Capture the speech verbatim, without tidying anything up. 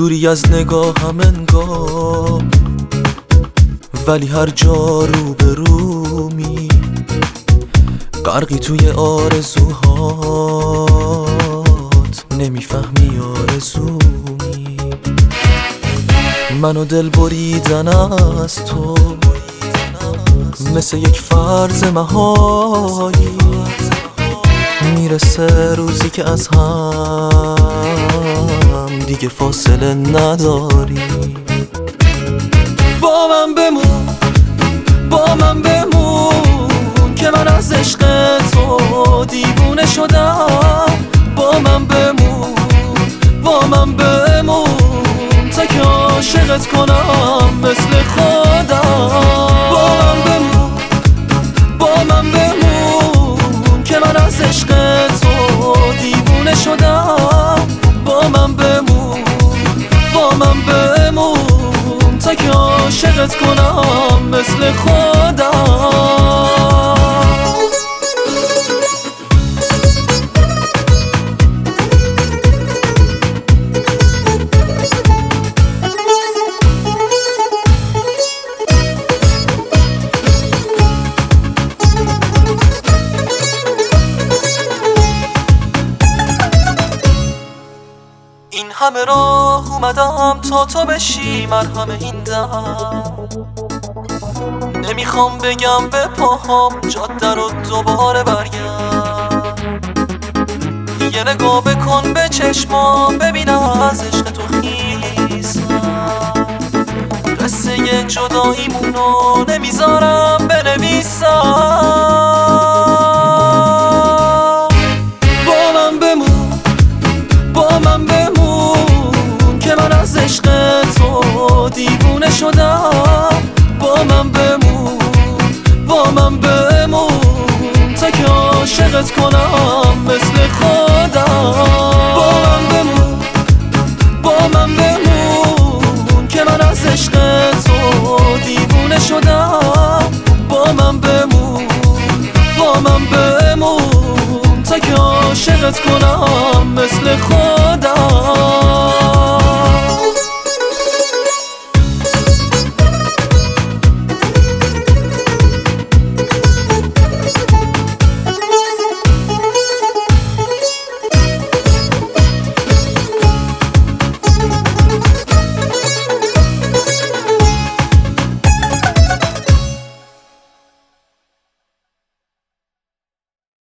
دوری از نگاهم انگار، ولی هر جا رو به رومی غرقی توی آرزوهات، نمیفهمی آرزومی. منو دل بریدن از تو مثل یک فرض محالی، میرسه روزی که از هم دیگه فاصله نداری. با من بمون، با من بمون که من از عشق تو دیوونه شدم. با من بمون، با من بمون تا که عاشقت کنم مثل خودم. با من بمون، با من بمون که من از عشق تو دیوونه شدم. با من بمون، با من بمون تا که عاشقت کنم مثل خودم. این همه راه اومدم تا تو بشی مرهم این دم. نمیخوام بگم به پاهام جاده رو دوباره برگرد. یه نگاه بکن به چشمام ببینم از عشق تو خیسم. قصه جداییمونو نمیذارم بنویسم. با من بمون، با من بمون که من از عشق تو دیوونه شدم. با من بمون، با من بمون تا که عاشقت کنم مثل خودم. با من بمون، با من بمون که من از عشق تو دیوونه شدم. با من بمون، با من بمون تا که عاشقت کنم مثل